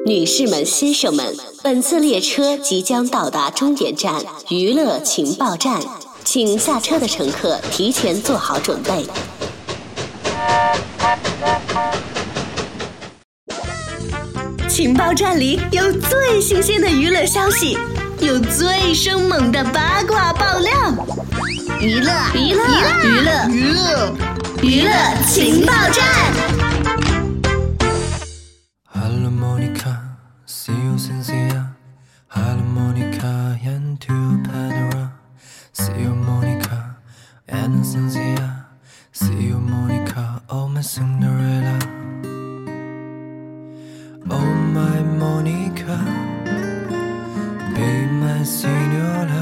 女士们、先生们，本次列车即将到达终点站娱乐情报站，请下车的乘客提前做好准备。情报站里有最新鲜的娱乐消息，有最生猛的八卦爆料，娱乐情报站。 Hello Monica, see you sincere. Hello Monica, and to Pandora. See you Monica, and sincere. See you Monica, oh my Cinderella. Oh my Monica, be my Senora.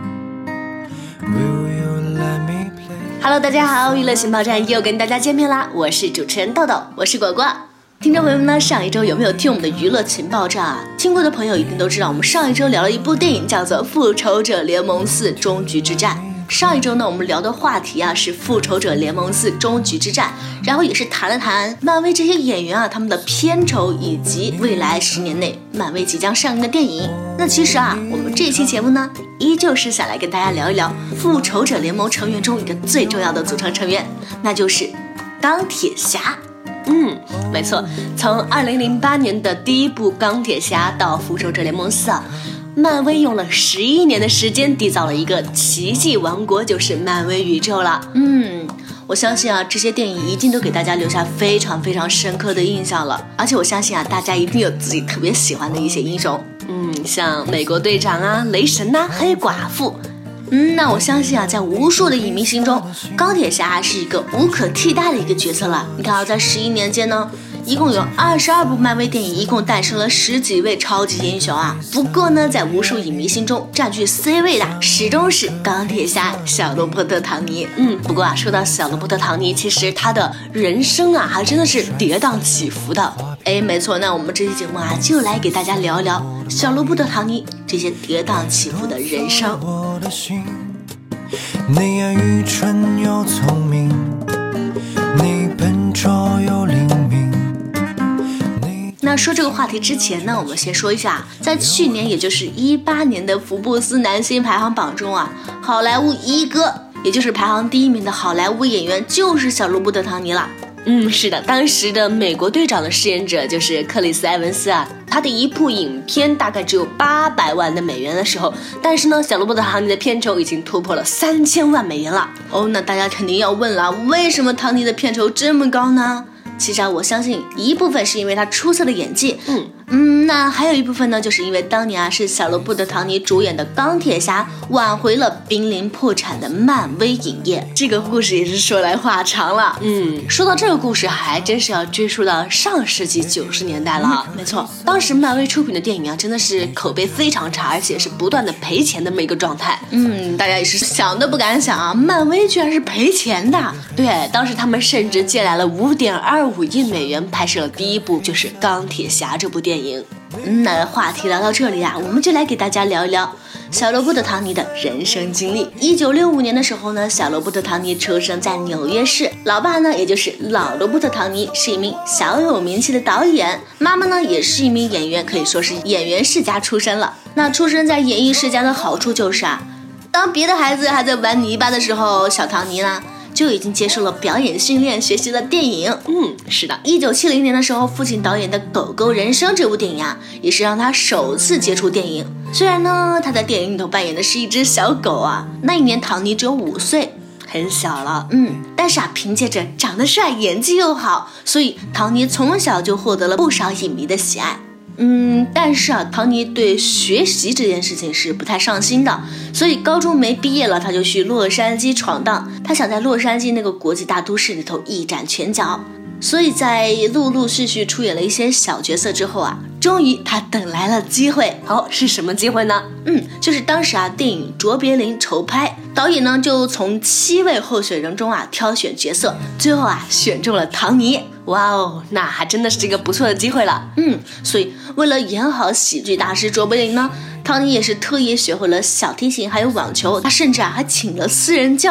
Will you let me play? Hello， 大家好，娱乐情报站又跟大家见面啦！我是主持人豆豆，我是果果。听众朋友们呢，上一周有没有听我们的娱乐情报站啊？听过的朋友一定都知道，我们上一周聊了一部电影，叫做《复仇者联盟4：终局之战》。上一周呢，我们聊的话题啊是《复仇者联盟4：终局之战》，然后也是谈了谈漫威这些演员啊他们的片酬，以及未来10年内漫威即将上映的电影。那其实啊，我们这期节目呢，依旧是想来跟大家聊一聊复仇者联盟成员中一个最重要的组成成员，那就是钢铁侠。没错，从2008年的第一部钢铁侠到复仇者联盟4，漫威用了11年的时间缔造了一个奇迹王国，就是漫威宇宙了。我相信啊，这些电影一定都给大家留下非常非常深刻的印象了。而且我相信啊，大家一定有自己特别喜欢的一些英雄，像美国队长啊、雷神啊、黑寡妇。那我相信啊，在无数的影迷心中，钢铁侠是一个无可替代的一个角色了。你看啊，在11年间呢，一共有22部漫威电影，一共诞生了10几位超级英雄啊。不过呢，在无数影迷心中占据 C 位的始终是钢铁侠小罗伯特·唐尼。不过啊，说到小罗伯特·唐尼，其实他的人生啊，还真的是跌宕起伏的。没错，那我们这期节目啊，就来给大家聊一聊小罗伯特·唐尼这些跌宕起伏的人生。 你也愚蠢又聪明，你笨拙又灵敏。 那说这个话题之前呢，我们先说一下，在去年也就是18年的福布斯男星排行榜中啊，好莱坞一哥，也就是排行第1名的好莱坞演员就是小罗伯特·唐尼了。是的，当时的美国队长的饰演者就是克里斯·埃文斯啊，他的一部影片大概只有800万的美元的时候，但是呢，小罗伯特·唐尼的片酬已经突破了3000万美元了。那大家肯定要问了，为什么唐尼的片酬这么高呢？其实啊，我相信一部分是因为他出色的演技，那还有一部分呢，就是因为当年啊是小罗伯特·唐尼主演的钢铁侠挽回了濒临破产的漫威影业。这个故事也是说来话长了。说到这个故事，还真是要追溯到上世纪90年代了。没错，当时漫威出品的电影啊，真的是口碑非常差，而且是不断的赔钱的这么一个状态。大家也是想都不敢想啊，漫威居然是赔钱的。对，当时他们甚至借来了5.25亿美元拍摄了第一部就是钢铁侠这部电影。那话题聊到这里啊，我们就来给大家聊一聊小罗伯特·唐尼的人生经历。1965年的时候呢，小罗伯特·唐尼出生在纽约市，老爸呢也就是老罗伯特·唐尼是一名小有名气的导演，妈妈呢也是一名演员，可以说是演员世家出身了。那出生在演艺世家的好处就是啊，当别的孩子还在玩泥巴的时候，小唐尼呢就已经接受了表演训练，学习了电影。是的，1970年的时候，父亲导演的《狗狗人生》这部电影啊，也是让他首次接触电影。虽然呢，他在电影里头扮演的是一只小狗啊，那一年唐尼只有5岁，很小了。但是啊，凭借着长得帅、演技又好，所以唐尼从小就获得了不少影迷的喜爱。但是啊，唐尼对学习这件事情是不太上心的，所以高中没毕业了，他就去洛杉矶闯荡，他想在洛杉矶那个国际大都市里头一展拳脚。所以在陆陆续续出演了一些小角色之后啊，终于他等来了机会。是什么机会呢？就是当时啊，电影《卓别林》筹拍，导演呢就从7位候选人中啊挑选角色，最后啊选中了唐尼。那还真的是一个不错的机会了。所以为了演好喜剧大师卓别林呢，唐尼也是特意学会了小提琴还有网球，他甚至啊还请了私人教练。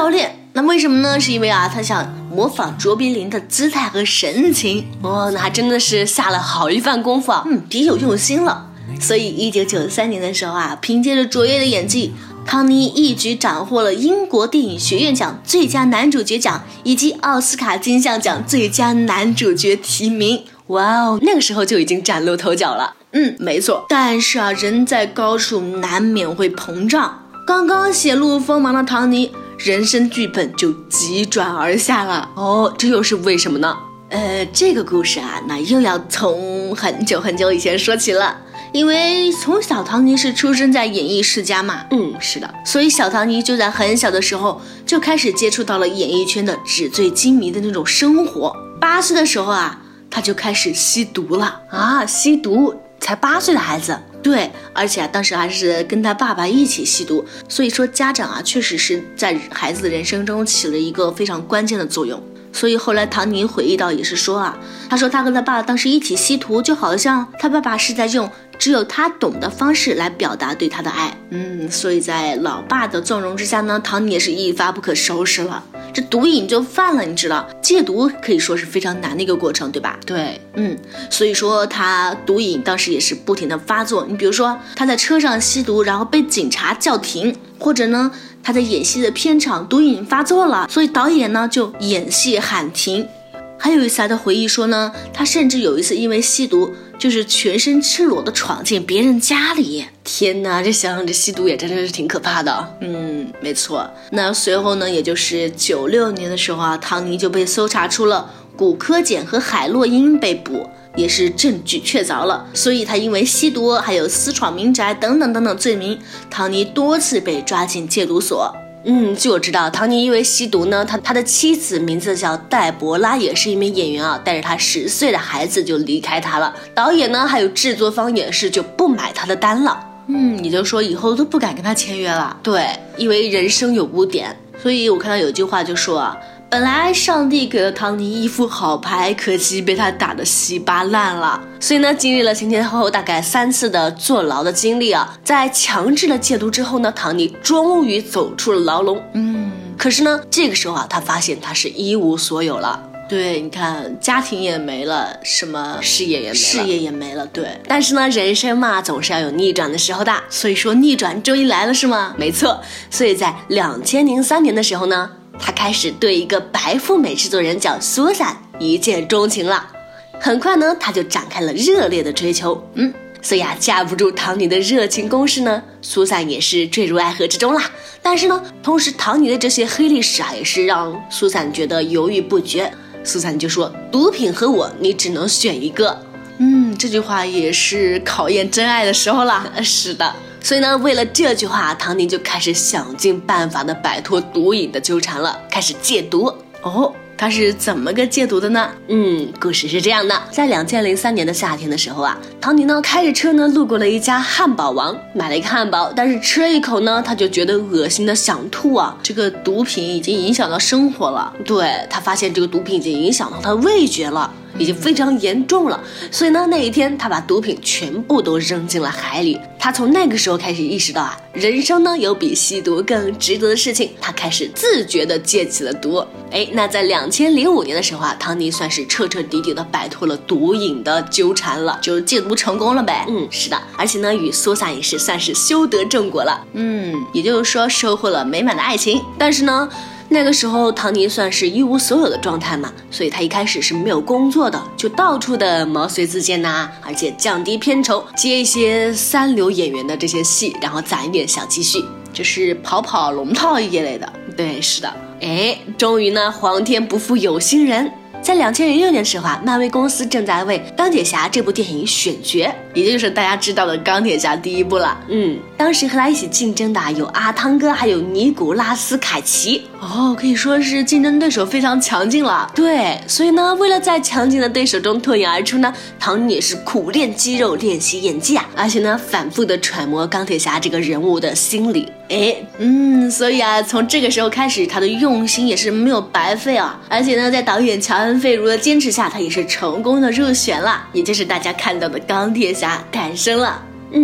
那为什么呢？是因为他想模仿卓别林的姿态和神情。 那还真的是下了好一番功夫啊， 别有用心了。所以1993年的时候凭借着卓越的演技，汤尼一举斩获了英国电影学院奖最佳男主角奖以及奥斯卡金像奖最佳男主角提名。 哇哦，那个时候就已经崭露头角了。 没错。但是人在高处难免会膨胀，刚刚显露锋芒的唐尼，人生剧本就急转而下了。 这又是为什么呢？ 这个故事那又要从很久很久以前说起了。因为从小唐尼是出生在演艺世家嘛， 是的， 所以小唐尼就在很小的时候就开始接触到了演艺圈的纸醉金迷的那种生活。8岁的时候他就开始吸毒了吸毒，才8岁的孩子。 对，而且当时还是跟他爸爸一起吸毒，所以说家长确实是在孩子的人生中起了一个非常关键的作用。所以后来唐尼回忆到也是说他说他跟他爸当时一起吸毒，就好像他爸爸是在用只有他懂的方式来表达对他的爱。所以在老爸的纵容之下呢，唐尼也是一发不可收拾了，这毒瘾就犯了。你知道戒毒可以说是非常难的一个过程，对吧？ 对， 所以说他毒瘾当时也是不停的发作。你比如说他在车上吸毒，然后被警察叫停，或者呢他在演戏的片场毒瘾发作了，所以导演呢就演戏喊停。还有一次他回忆说呢，他甚至有一次因为吸毒就是全身赤裸的闯进别人家里。 天哪，这想想这吸毒也真的是挺可怕的。 没错。那随后呢，也就是96年的时候唐尼就被搜查出了古柯碱和海洛因被捕，也是证据确凿了。所以他因为吸毒还有私闯民宅等等等等罪名，唐尼多次被抓进戒毒所。 据我知道，唐尼因为吸毒呢，他的妻子名字叫黛博拉，也是一名演员带着他10岁的孩子就离开他了。导演呢还有制作方也是就不买他的单了。 也就是说以后都不敢跟他签约了。 对，因为人生有污点。 所以我看到有句话就说本来上帝给了唐尼一副好牌，可惜被他打得稀巴烂了。 所以呢，经历了前后大概3次的坐牢的经历在强制的戒毒之后呢，唐尼终于走出了牢笼。可是呢，这个时候他发现他是一无所有了。 对，你看家庭也没了，什么事业也没了。对， 但是呢，人生嘛，总是要有逆转的时候的。 所以说逆转终于来了，是吗？ 没错。所以在2003年的时候呢，他开始对一个白富美制作人叫苏珊一见钟情了。很快呢，他就展开了热烈的追求。所以架不住唐尼的热情攻势呢，苏珊也是坠入爱河之中啦。但是呢，同时唐尼的这些黑历史也是让苏珊觉得犹豫不决。苏珊就说，毒品和我，你只能选一个。 这句话也是考验真爱的时候啦。 是的。所以呢，为了这句话，唐尼就开始想尽办法的摆脱毒瘾的纠缠了，开始戒毒。 他是怎么个戒毒的呢？ 故事是这样的，在2003年的夏天的时候唐尼呢开着车呢路过了一家汉堡王，买了一个汉堡，但是吃了一口呢，他就觉得恶心的想吐这个毒品已经影响到生活了。 对，他发现这个毒品已经影响到他味觉了，已经非常严重了。所以呢，那一天他把毒品全部都扔进了海里。他从那个时候开始意识到人生呢有比吸毒更值得的事情，他开始自觉地戒起了毒。那在2005年的时候唐尼算是彻彻底底的摆脱了毒瘾的纠缠了， 就戒毒成功了呗。 是的，而且呢与苏珊也是算是修得正果了。 也就是说收获了美满的爱情。 但是呢，那个时候唐尼算是一无所有的状态嘛，所以他一开始是没有工作的，就到处的毛遂自荐而且降低片酬，接一些3流演员的这些戏，然后攒一点小积蓄， 就是跑龙套一类的。 对，是的。终于呢，皇天不负有心人，在2006年的时候漫威公司正在为钢铁侠这部电影选角， 也就是大家知道的钢铁侠第1部了。 当时和他一起竞争的有阿汤哥还有尼古拉斯凯奇。 可以说是竞争对手非常强劲了。 对，所以呢，为了在强劲的对手中脱颖而出呢，唐尼也是苦练肌肉，练习演技而且呢反复的揣摩钢铁侠这个人物的心理。 所以从这个时候开始，他的用心也是没有白费而且呢，在导演乔恩·费如的坚持下，他也是成功的入选了，也就是大家看到的钢铁侠诞生了。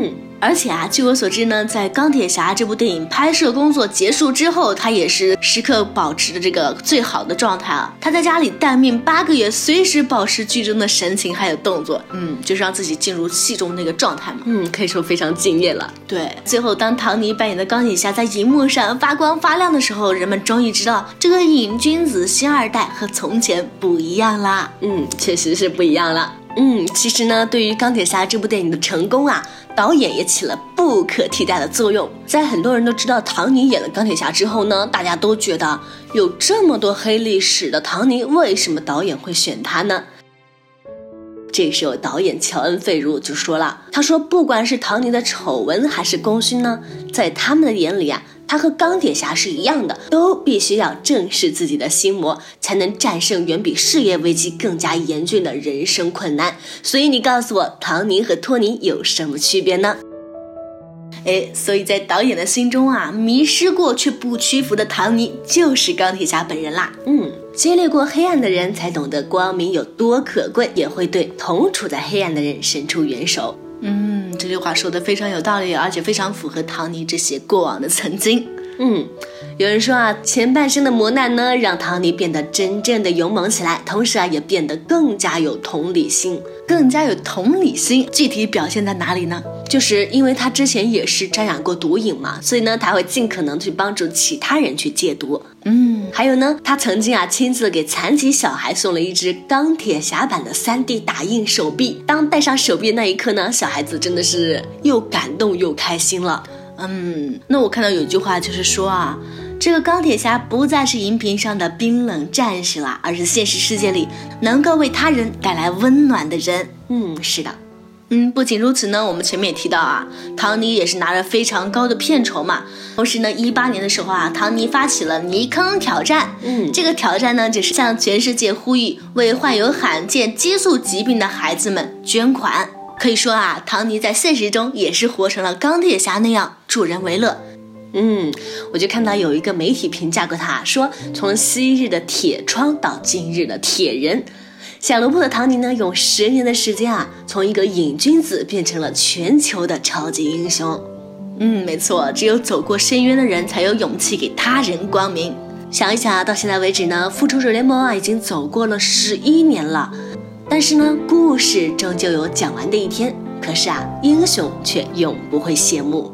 而且啊，据我所知呢，在钢铁侠这部电影拍摄工作结束之后，他也是时刻保持着这个最好的状态啊。他在家里待命8个月，随时保持剧中的神情还有动作，就是让自己进入戏中那个状态嘛。 可以说非常敬业了。 对，最后当唐尼扮演的钢铁侠在荧幕上发光发亮的时候，人们终于知道这个瘾君子星2代和从前不一样啦。 确实是不一样了。其实呢，对于钢铁侠这部电影的成功啊，导演也起了不可替代的作用。在很多人都知道唐尼演了钢铁侠之后呢，大家都觉得有这么多黑历史的唐尼，为什么导演会选他呢？这时候导演乔恩·费如就说了，他说不管是唐尼的丑闻还是功勋呢，在他们的眼里啊，他和钢铁侠是一样的，都必须要正视自己的心魔，才能战胜远比事业危机更加严峻的人生困难。所以你告诉我，唐尼和托尼有什么区别呢？ 所以在导演的心中啊，迷失过却不屈服的唐尼就是钢铁侠本人啦。经历过黑暗的人才懂得光明有多可贵，也会对同处在黑暗的人伸出援手。这句话说得非常有道理，而且非常符合唐尼这些过往的曾经。有人说啊，前半生的磨难呢，让唐尼变得真正的勇猛起来，同时啊，也变得更加有同理心。具体表现在哪里呢？就是因为他之前也是沾染过毒瘾嘛，所以呢，他会尽可能去帮助其他人去戒毒。还有呢，他曾经啊亲自给残疾小孩送了一只钢铁侠版的3D 打印手臂，当戴上手臂的那一刻呢，小孩子真的是又感动又开心了。那我看到有一句话就是说啊，这个钢铁侠不再是荧屏上的冰冷战士了，而是现实世界里能够为他人带来温暖的人。是的。不仅如此呢，我们前面也提到啊，唐尼也是拿着非常高的片酬嘛。同时呢，18年的时候啊，唐尼发起了泥坑挑战。这个挑战呢，就是向全世界呼吁为患有罕见激素疾病的孩子们捐款。可以说啊，唐尼在现实中也是活成了钢铁侠那样助人为乐。我就看到有一个媒体评价过他，说从昔日的铁窗到今日的铁人。小萝卜的唐尼呢，用10年的时间啊，从一个瘾君子变成了全球的超级英雄。没错，只有走过深渊的人才有勇气给他人光明。想一想啊，到现在为止呢，复仇者联盟啊已经走过了11年了。但是呢，故事终究有讲完的一天，可是啊，英雄却永不会谢幕。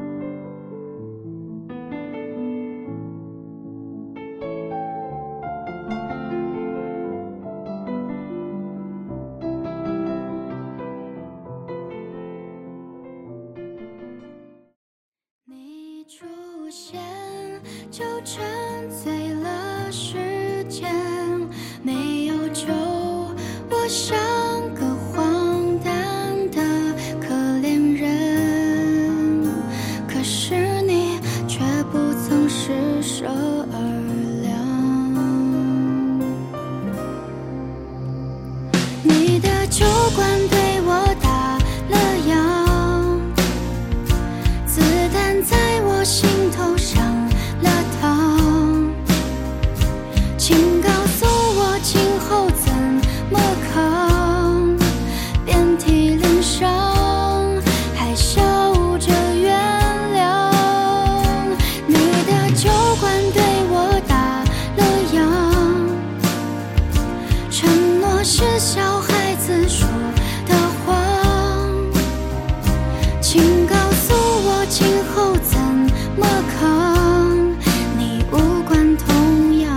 你出现就沉醉了时间，没有救我像个荒诞的可怜人，可是你却不曾施舍而凉。你的酒馆对我打了烊，子弹在我心头上了膛，请告诉我今后怎么扛，遍体鳞伤还笑着原谅。你的酒馆对我打了烊，承诺是小孩子说的谎，请告诉我今后怎么扛，你无关痛痒。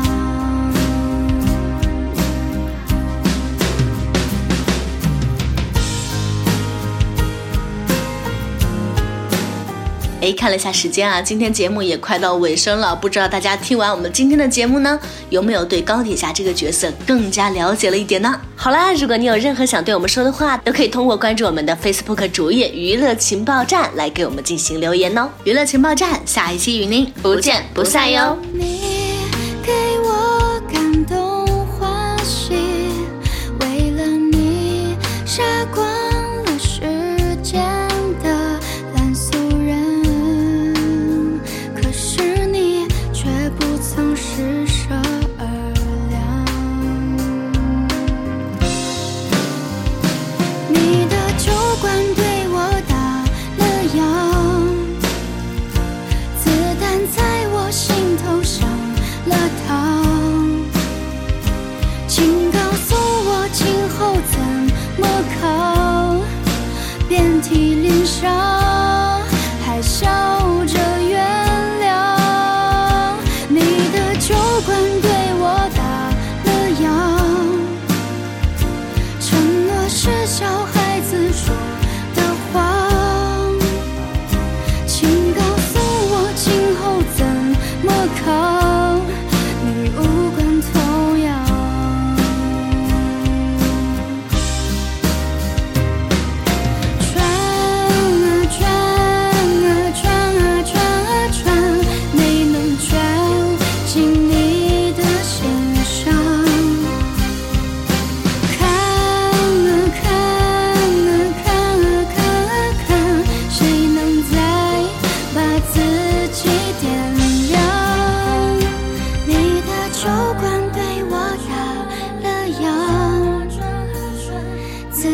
看了一下时间啊，今天节目也快到尾声了，不知道大家听完我们今天的节目呢，有没有对钢铁侠这个角色更加了解了一点呢？ 好啦，如果你有任何想对我们说的话，都可以通过关注我们的 Facebook 主页娱乐情报站来给我们进行留言哦。 娱乐情报站，下一期与您不见不散哟。 你给我感动欢喜，为了你杀光了世间的烂俗人，可是你却不曾施舍而凉。你的酒馆对我打了烊，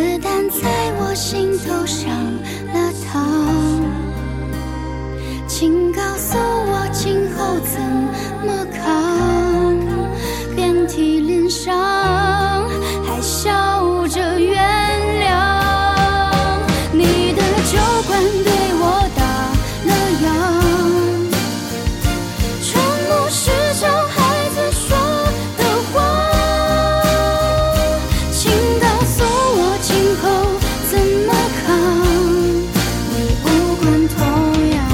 弹在我心头上了膛，请告诉我今后怎么扛，遍体鳞伤还笑着原谅。你的酒馆对我打了烊，沉默是小孩子说的话，请告诉我今后怎么扛，你无关痛痒。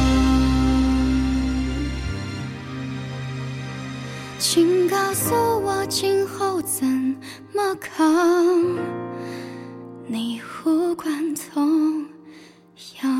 请告诉我今后怎么扛，你无关痛痒。